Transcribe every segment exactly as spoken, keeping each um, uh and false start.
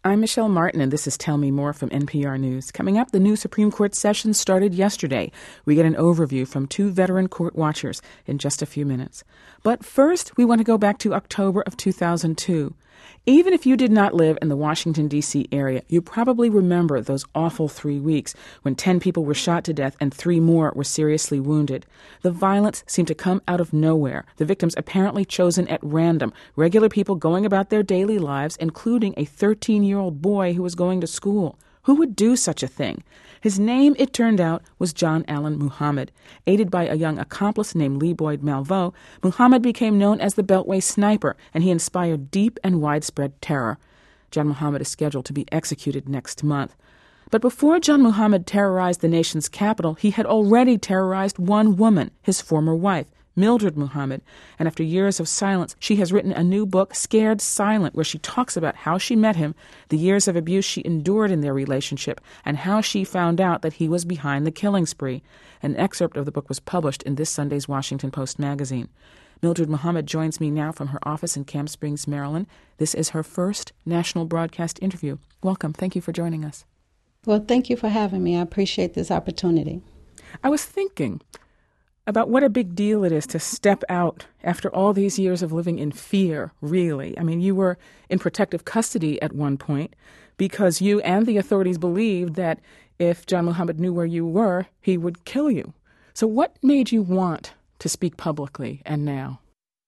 I'm Michelle Martin, and this is Tell Me More from N P R News. Coming up, the new Supreme Court session started yesterday. We get an overview from two veteran court watchers in just a few minutes. But first, we want to go back to October of two thousand two. Even if you did not live in the Washington, D C area, you probably remember those awful three weeks when ten people were shot to death and three more were seriously wounded. The violence seemed to come out of nowhere, the victims apparently chosen at random, regular people going about their daily lives, including a thirteen-year-old boy who was going to school. Who would do such a thing? His name, it turned out, was John Allen Muhammad. Aided by a young accomplice named Lee Boyd Malveaux, Muhammad became known as the Beltway Sniper, and he inspired deep and widespread terror. John Muhammad is scheduled to be executed next month. But before John Muhammad terrorized the nation's capital, he had already terrorized one woman, his former wife, Mildred Muhammad, and after years of silence, she has written a new book, Scared Silent, where she talks about how she met him, the years of abuse she endured in their relationship, and how she found out that he was behind the killing spree. An excerpt of the book was published in this Sunday's Washington Post magazine. Mildred Muhammad joins me now from her office in Camp Springs, Maryland. This is her first national broadcast interview. Welcome. Thank you for joining us. Well, thank you for having me. I appreciate this opportunity. I was thinking about what a big deal it is to step out after all these years of living in fear, really. I mean, you were in protective custody at one point because you and the authorities believed that if John Muhammad knew where you were, he would kill you. So what made you want to speak publicly and now?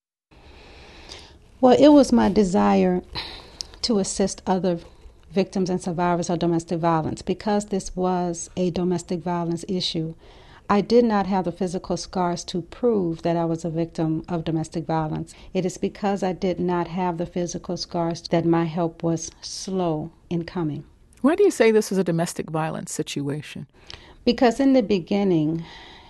Well, it was my desire to assist other victims and survivors of domestic violence. Because this was a domestic violence issue, I did not have the physical scars to prove that I was a victim of domestic violence. It is because I did not have the physical scars that my help was slow in coming. Why do you say this was a domestic violence situation? Because in the beginning,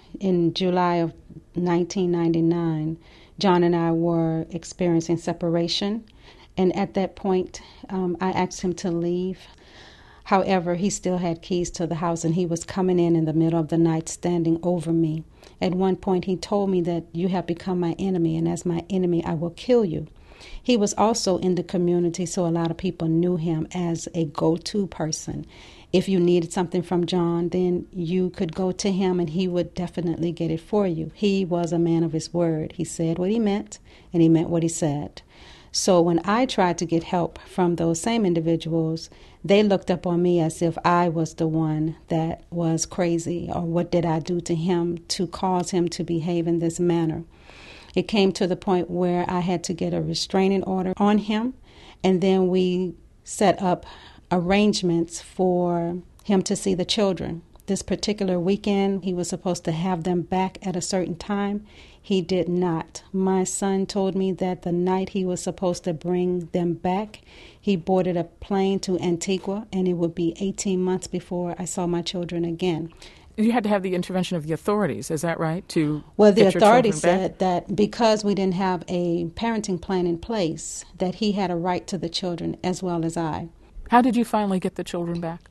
in July of nineteen ninety-nine, John and I were experiencing separation. And at that point, um, I asked him to leave. However, he still had keys to the house, and he was coming in in the middle of the night, standing over me. At one point, he told me that you have become my enemy, and as my enemy, I will kill you. He was also in the community, so a lot of people knew him as a go-to person. If you needed something from John, then you could go to him, and he would definitely get it for you. He was a man of his word. He said what he meant, and he meant what he said. So when I tried to get help from those same individuals, they looked up on me as if I was the one that was crazy, or what did I do to him to cause him to behave in this manner. It came to the point where I had to get a restraining order on him, and then we set up arrangements for him to see the children. This particular weekend, he was supposed to have them back at a certain time. He did not. My son told me that the night he was supposed to bring them back, he boarded a plane to Antigua, and it would be eighteen months before I saw my children again. You had to have the intervention of the authorities, is that right? To well, the get your authorities children said back? that because we didn't have a parenting plan in place, that he had a right to the children as well as I. How did you finally get the children back?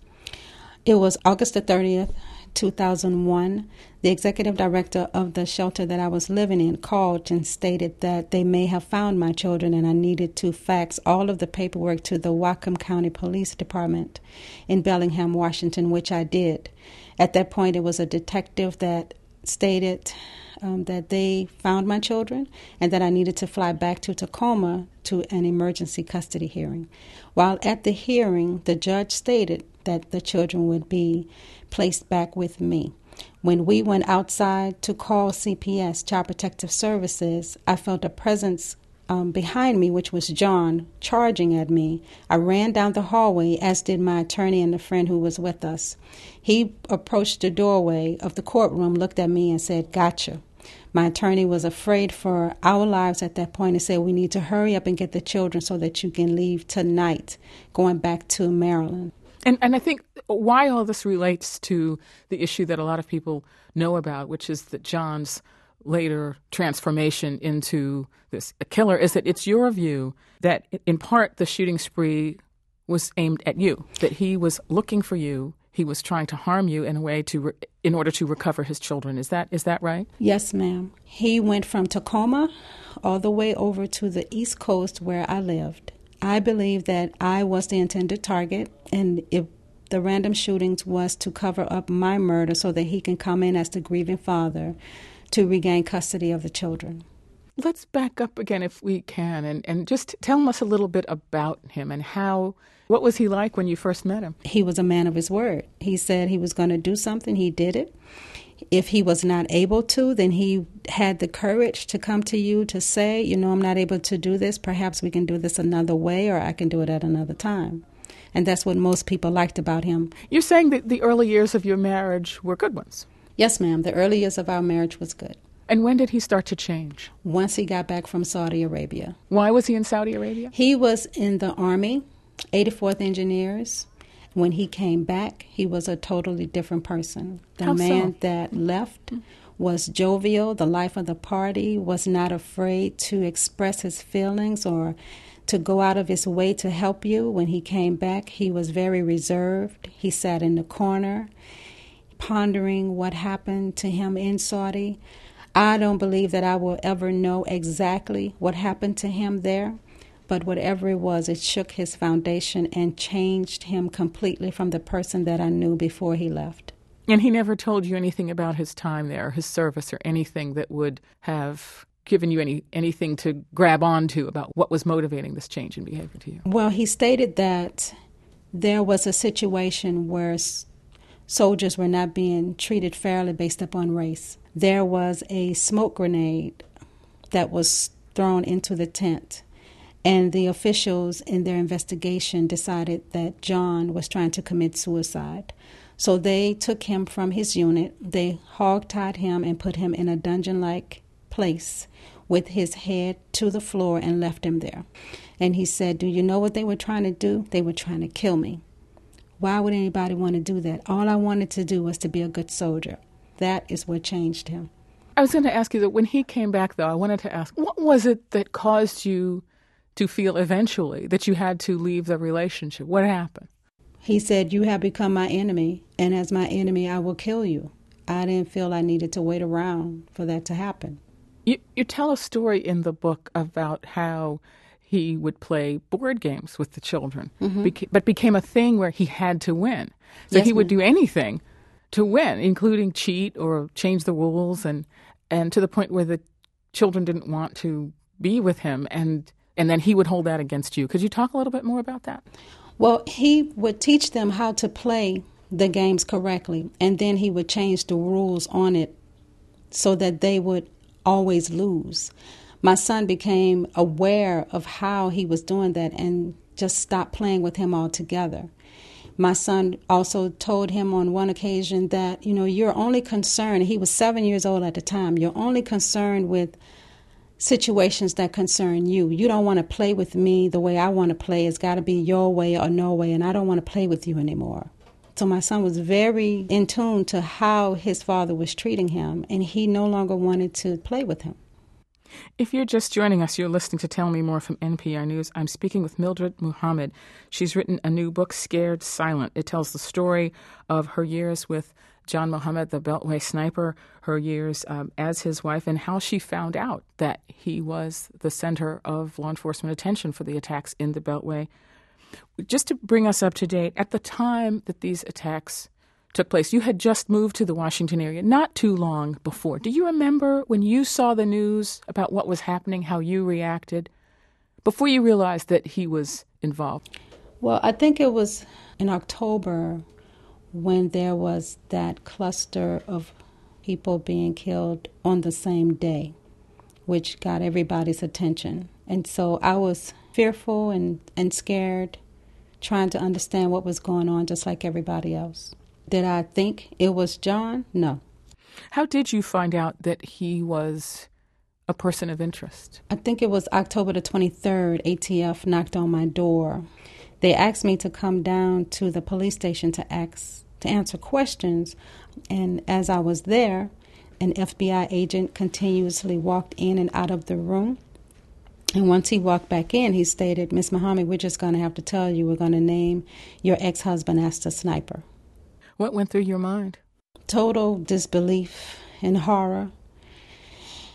It was August the thirtieth, two thousand one. The executive director of the shelter that I was living in called and stated that they may have found my children, and I needed to fax all of the paperwork to the Whatcom County Police Department in Bellingham, Washington, which I did. At that point, it was a detective that stated um, that they found my children and that I needed to fly back to Tacoma to an emergency custody hearing. While at the hearing, the judge stated that the children would be placed back with me. When we went outside to call C P S, Child Protective Services, I felt a presence um, behind me, which was John, charging at me. I ran down the hallway, as did my attorney and the friend who was with us. He approached the doorway of the courtroom, looked at me, and said, "Gotcha." My attorney was afraid for our lives at that point and said, "We need to hurry up and get the children so that you can leave tonight, going back to Maryland." And and I think why all this relates to the issue that a lot of people know about, which is that John's later transformation into this a killer, is that it's your view that in part the shooting spree was aimed at you, that he was looking for you, he was trying to harm you in a way to re- in order to recover his children. Is that is that right? Yes, ma'am. He went from Tacoma all the way over to the East Coast where I lived. I believe that I was the intended target, and if the random shootings was to cover up my murder so that he can come in as the grieving father to regain custody of the children. Let's back up again if we can, and, and just tell us a little bit about him and how, what was he like when you first met him? He was a man of his word. He said he was going to do something. He did it. If he was not able to, then he had the courage to come to you to say, you know, I'm not able to do this. Perhaps we can do this another way, or I can do it at another time. And that's what most people liked about him. You're saying that the early years of your marriage were good ones? Yes, ma'am. The early years of our marriage was good. And when did he start to change? Once he got back from Saudi Arabia. Why was he in Saudi Arabia? He was in the Army, eighty-fourth Engineers. When he came back, he was a totally different person. The How man so? that left was jovial, the life of the party, was not afraid to express his feelings or to go out of his way to help you. When he came back, he was very reserved. He sat in the corner, pondering what happened to him in Saudi. I don't believe that I will ever know exactly what happened to him there, but whatever it was, it shook his foundation and changed him completely from the person that I knew before he left. And he never told you anything about his time there, his service, or anything that would have given you any anything to grab onto about what was motivating this change in behavior to you? Well, he stated that there was a situation where s- soldiers were not being treated fairly based upon race. There was a smoke grenade that was thrown into the tent, and the officials in their investigation decided that John was trying to commit suicide. So they took him from his unit, they hog-tied him and put him in a dungeon-like place with his head to the floor and left him there. And he said, do you know what they were trying to do? They were trying to kill me. Why would anybody want to do that? All I wanted to do was to be a good soldier. That is what changed him. I was going to ask you that when he came back, though, I wanted to ask, what was it that caused you to feel eventually that you had to leave the relationship? What happened? He said, you have become my enemy, and as my enemy, I will kill you. I didn't feel I needed to wait around for that to happen. You, you tell a story in the book about how he would play board games with the children, mm-hmm. beca- but became a thing where he had to win. So yes, he would ma'am. do anything to win, including cheat or change the rules, and, and to the point where the children didn't want to be with him, and, and then he would hold that against you. Could you talk a little bit more about that? Well, he would teach them how to play the games correctly, and then he would change the rules on it so that they would always lose. My son became aware of how he was doing that and just stopped playing with him altogether. My son also told him on one occasion that, you know, you're only concerned, he was seven years old at the time, you're only concerned with situations that concern you. You don't want to play with me the way I want to play. It's got to be your way or no way, and I don't want to play with you anymore. So my son was very in tune to how his father was treating him, and he no longer wanted to play with him. If you're just joining us, you're listening to Tell Me More from N P R News. I'm speaking with Mildred Muhammad. She's written a new book, Scared Silent. It tells the story of her years with John Muhammad, the Beltway sniper, her years um, as his wife, and how she found out that he was the center of law enforcement attention for the attacks in the Beltway. Just to bring us up to date, at the time that these attacks took place, you had just moved to the Washington area not too long before. Do you remember when you saw the news about what was happening, how you reacted, before you realized that he was involved? Well, I think it was in October when there was that cluster of people being killed on the same day, which got everybody's attention. And so I was fearful and, and scared, trying to understand what was going on, just like everybody else. Did I think it was John? No. How did you find out that he was a person of interest? I think it was October the twenty-third, A T F knocked on my door. They asked me to come down to the police station to ask, to answer questions. And as I was there, an F B I agent continuously walked in and out of the room. And once he walked back in, he stated, Miss Muhammad, we're just going to have to tell you, we're going to name your ex-husband as the sniper. What went through your mind? Total disbelief and horror.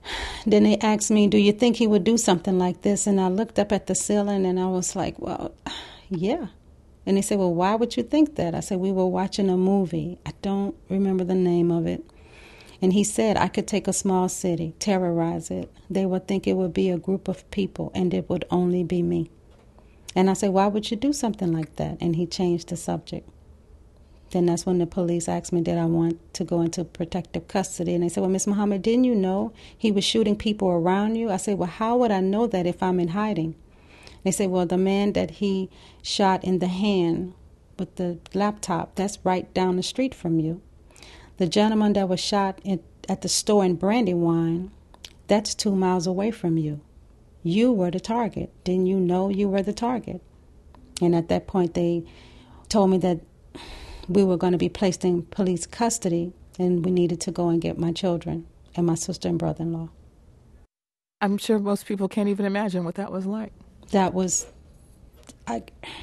Then they asked me, do you think he would do something like this? And I looked up at the ceiling and I was like, well, yeah. And they said, well, why would you think that? I said, we were watching a movie. I don't remember the name of it. And he said, I could take a small city, terrorize it. They would think it would be a group of people and it would only be me. And I said, why would you do something like that? And he changed the subject. Then that's when the police asked me, did I want to go into protective custody? And they said, well, Miss Muhammad, didn't you know he was shooting people around you? I said, well, how would I know that if I'm in hiding? They said, well, the man that he shot in the hand with the laptop, that's right down the street from you. The gentleman that was shot in, at the store in Brandywine, that's two miles away from you. You were the target. Didn't you know you were the target? And at that point, they told me that we were going to be placed in police custody and we needed to go and get my children and my sister and brother-in-law. I'm sure most people can't even imagine what that was like. That was, I,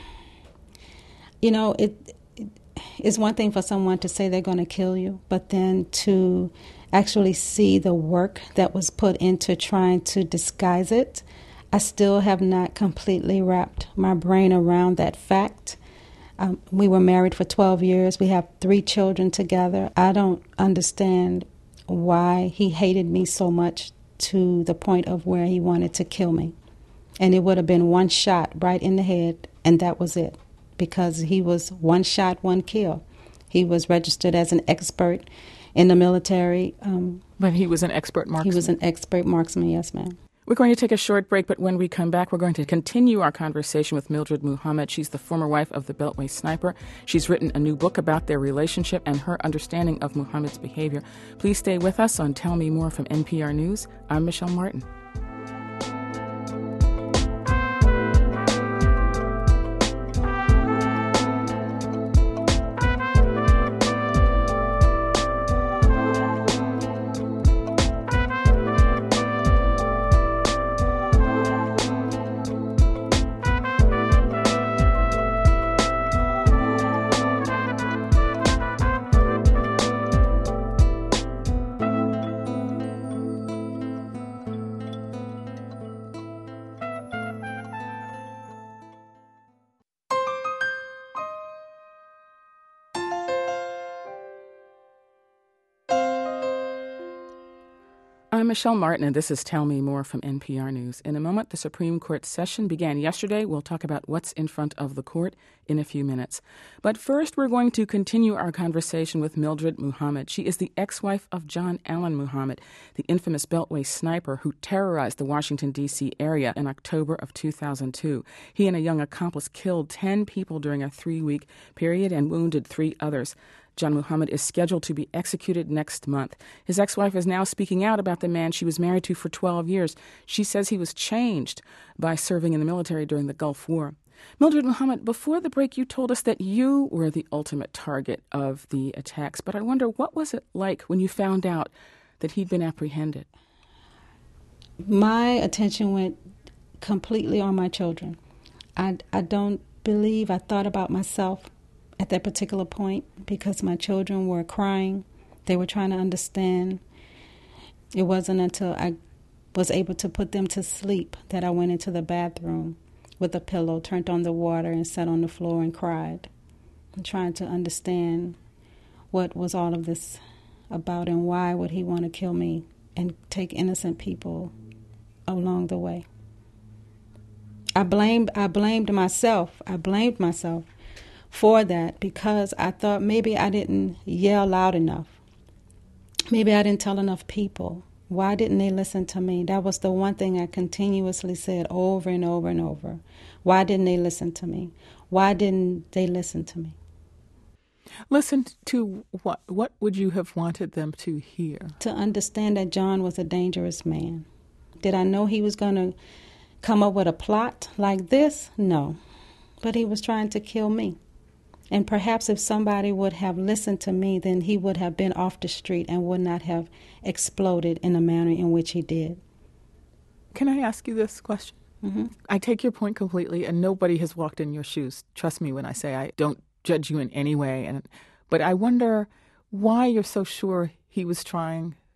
you know, it, it it's one thing for someone to say they're going to kill you, but then to actually see the work that was put into trying to disguise it, I still have not completely wrapped my brain around that fact. Um, we were married for twelve years. We have three children together. I don't understand why he hated me so much to the point of where he wanted to kill me. And it would have been one shot right in the head, and that was it, because he was one shot, one kill. He was registered as an expert in the military. Um, but he was an expert marksman? He was an expert marksman, yes, ma'am. We're going to take a short break, but when we come back, we're going to continue our conversation with Mildred Muhammad. She's the former wife of the Beltway sniper. She's written a new book about their relationship and her understanding of Muhammad's behavior. Please stay with us on Tell Me More from N P R News. I'm Michelle Martin. I'm Michelle Martin, and this is Tell Me More from N P R News. In a moment, the Supreme Court session began yesterday. We'll talk about what's in front of the court in a few minutes. But first, we're going to continue our conversation with Mildred Muhammad. She is the ex-wife of John Allen Muhammad, the infamous Beltway sniper who terrorized the Washington, D C area in October of two thousand two. He and a young accomplice killed ten people during a three-week period and wounded three others. John Muhammad is scheduled to be executed next month. His ex-wife is now speaking out about the man she was married to for twelve years. She says he was changed by serving in the military during the Gulf War. Mildred Muhammad, before the break, you told us that you were the ultimate target of the attacks. But I wonder, what was it like when you found out that he'd been apprehended? My attention went completely on my children. I, I don't believe I thought about myself at that particular point, because my children were crying. They were trying to understand. It wasn't until I was able to put them to sleep that I went into the bathroom with a pillow, turned on the water, and sat on the floor and cried, and trying to understand what was all of this about and why would he want to kill me and take innocent people along the way. I blamed, I blamed myself. I blamed myself for that, because I thought maybe I didn't yell loud enough. Maybe I didn't tell enough people. Why didn't they listen to me? That was the one thing I continuously said over and over and over. Why didn't they listen to me? Why didn't they listen to me? Listen to what? What would you have wanted them to hear? To understand that John was a dangerous man. Did I know he was going to come up with a plot like this? No. But he was trying to kill me. And perhaps if somebody would have listened to me, then he would have been off the street and would not have exploded in the manner in which he did. Can I ask you this question? Mm-hmm. I take your point completely, and nobody has walked in your shoes. Trust me when I say I don't judge you in any way. And but I wonder why you're so sure he was trying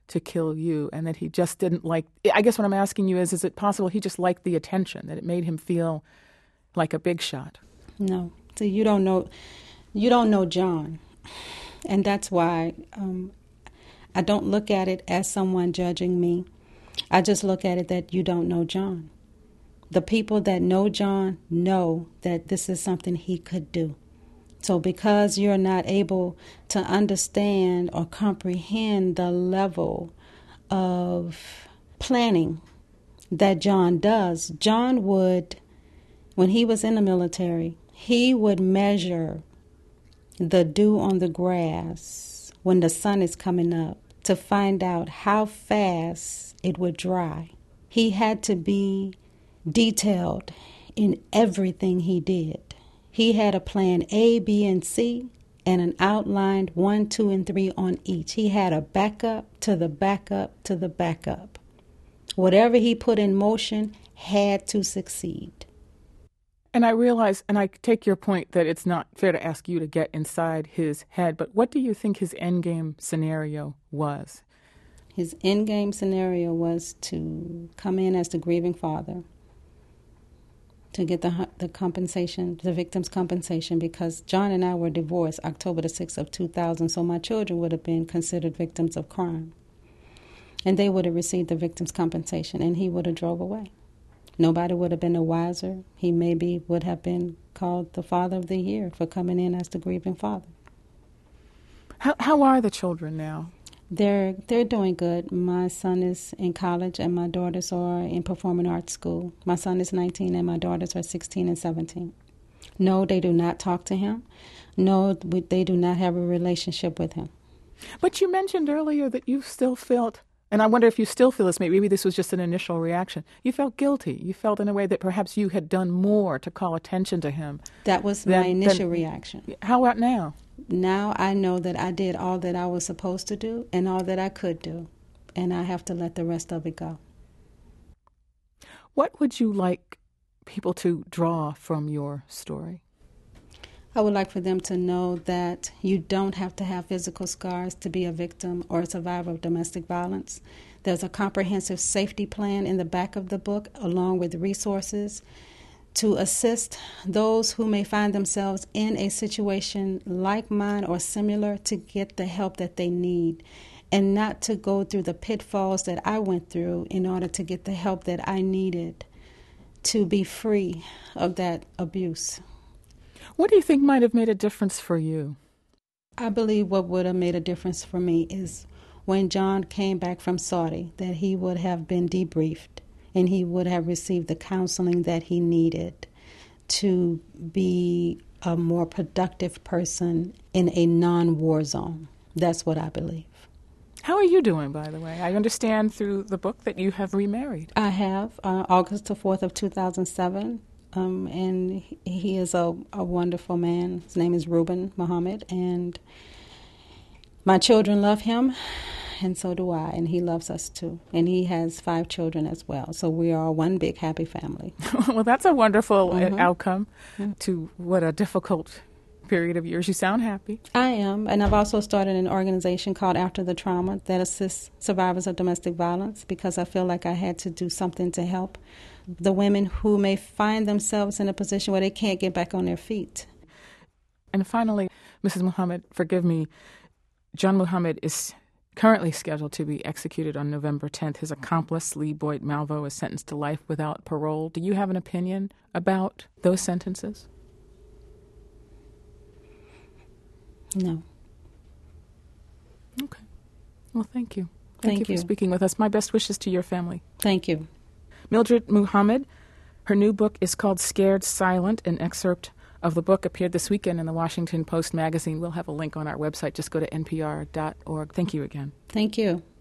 to kill you, and that he just didn't like, I guess what I'm asking you is, is it possible he just liked the attention, that it made him feel like a big shot? No. So you don't know, you don't know John. And that's why um, I don't look at it as someone judging me. I just look at it that you don't know John. The people that know John know that this is something he could do. So because you're not able to understand or comprehend the level of planning that John does, John would, when he was in the military, he would measure the dew on the grass when the sun is coming up to find out how fast it would dry. He had to be detailed in everything he did. He had a plan A, B, and C, and an outlined one, two, and three on each. He had a backup to the backup to the backup. Whatever he put in motion had to succeed. And I realize, and I take your point that it's not fair to ask you to get inside his head, but what do you think his endgame scenario was? His endgame scenario was to come in as the grieving father, to get the the compensation, the victim's compensation, because John and I were divorced October the sixth of two thousand, so my children would have been considered victims of crime. And they would have received the victim's compensation, and he would have drove away. Nobody would have been the wiser. He maybe would have been called the father of the year for coming in as the grieving father. How how are the children now? They're they're doing good. My son is in college and my daughters are in performing arts school. My son is nineteen and my daughters are sixteen and seventeen. No, they do not talk to him. No, they do not have a relationship with him. But you mentioned earlier that you still felt, and I wonder if you still feel this, maybe this was just an initial reaction. You felt guilty. You felt in a way that perhaps you had done more to call attention to him. That was than, my initial than, reaction. How about now? Now I know that I did all that I was supposed to do and all that I could do, and I have to let the rest of it go. What would you like people to draw from your story? I would like for them to know that you don't have to have physical scars to be a victim or a survivor of domestic violence. There's a comprehensive safety plan in the back of the book, along with resources to assist those who may find themselves in a situation like mine or similar to get the help that they need, and not to go through the pitfalls that I went through in order to get the help that I needed to be free of that abuse. What do you think might have made a difference for you? I believe what would have made a difference for me is when John came back from Saudi, that he would have been debriefed and he would have received the counseling that he needed to be a more productive person in a non-war zone. That's what I believe. How are you doing, by the way? I understand through the book that you have remarried. I have, uh, August the fourth of two thousand seven, um, and he is a, a wonderful man. His name is Reuben Muhammad, and my children love him. And so do I, and he loves us too. And he has five children as well. So we are one big happy family. Well, that's a wonderful mm-hmm. outcome mm-hmm. to what a difficult period of years. You sound happy. I am. And I've also started an organization called After the Trauma that assists survivors of domestic violence, because I feel like I had to do something to help the women who may find themselves in a position where they can't get back on their feet. And finally, Missus Muhammad, forgive me, John Muhammad is currently scheduled to be executed on November tenth. His accomplice, Lee Boyd Malvo, is sentenced to life without parole. Do you have an opinion about those sentences? No. Okay. Well, thank you. Thank, thank you for you. speaking with us. My best wishes to your family. Thank you. Mildred Muhammad, her new book is called Scared Silent. An excerpt of the book appeared this weekend in the Washington Post magazine. We'll have a link on our website. Just go to N P R dot org. Thank you again. Thank you.